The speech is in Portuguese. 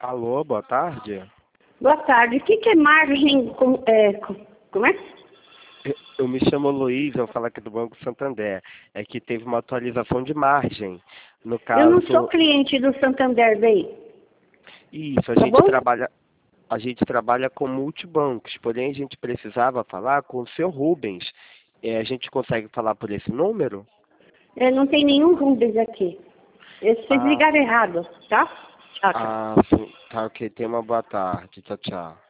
Alô, boa tarde. Boa tarde. O que é margem? Como é? Eu me chamo Luiz, eu falo aqui do Banco Santander. É que teve uma atualização de margem. No Eu não sou caso, cliente do Santander daí. isso, Tá bom? a gente trabalha com multibancos, porém a gente precisava falar com o seu Rubens. A gente consegue falar por esse número? Não tem nenhum Rubens aqui. Vocês Ah, ligaram errado, tá? Tchau, tchau. sim. Tá, ok. Tenha uma boa tarde. Tchau, tchau.